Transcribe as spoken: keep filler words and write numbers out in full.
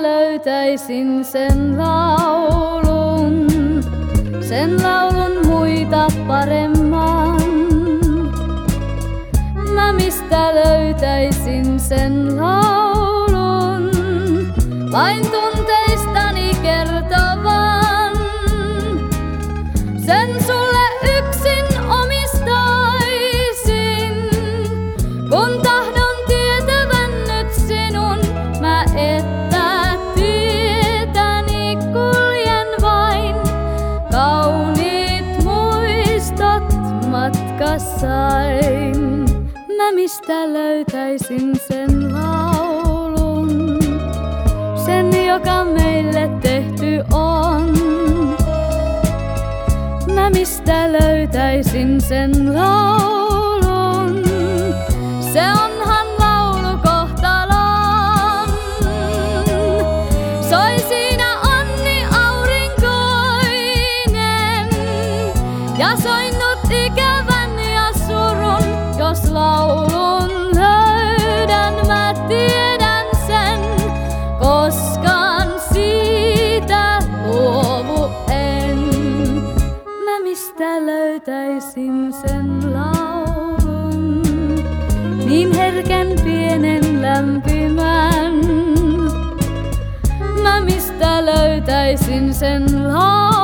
löytäisin sen laulun, sen laulun muita paremman. Mä mistä löytäisin sen laulun, vain tunteistani kertovan. Sen sulle yksin omistaisin, kun tahdon tietävän nyt sinun. Mä että tietäni kuljen vain, kauniit muistot matkassain. Mä mistä löytäisin sen laulun, sen joka meille tehty on. Mä mistä löytäisin sen laulun, se onhan laulu kohtalon. Soi siinä onni aurinkoinen, ja soinnut ikävän ja surun. Jos laulun löydän, mä tiedän sen, koskaan siitä luovu en. Mä mistä löytäisin sen laulun, niin herkän pienen lämpimän. Mä mistä löytäisin sen laulun.